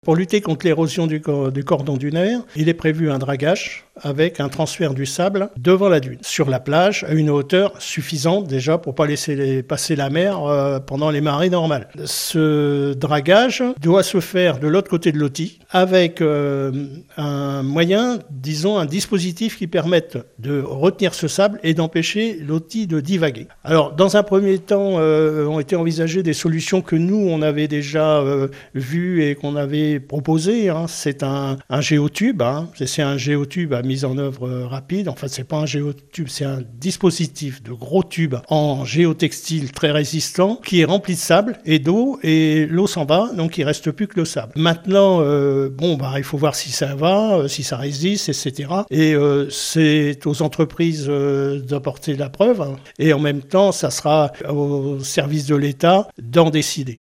Pour lutter contre l'érosion du cordon dunaire, il est prévu un dragage avec un transfert du sable devant la dune, sur la plage, à une hauteur suffisante déjà pour ne pas laisser passer la mer pendant les marées normales. Ce dragage doit se faire de l'autre côté de l'Authie avec un moyen, disons un dispositif qui permette de retenir ce sable et d'empêcher l'Authie de divaguer. Alors dans un premier temps, ont été envisagées des solutions que nous on avait déjà vues et qu'on avait proposé, c'est un géotube, c'est un géotube à mise en œuvre rapide. En fait, c'est pas un géotube, c'est un dispositif de gros tube en géotextile très résistant qui est rempli de sable et d'eau, et l'eau s'en va, donc il reste plus que le sable. Maintenant, il faut voir si ça va, si ça résiste, etc. Et c'est aux entreprises d'apporter la preuve, et en même temps, ça sera au service de l'État d'en décider.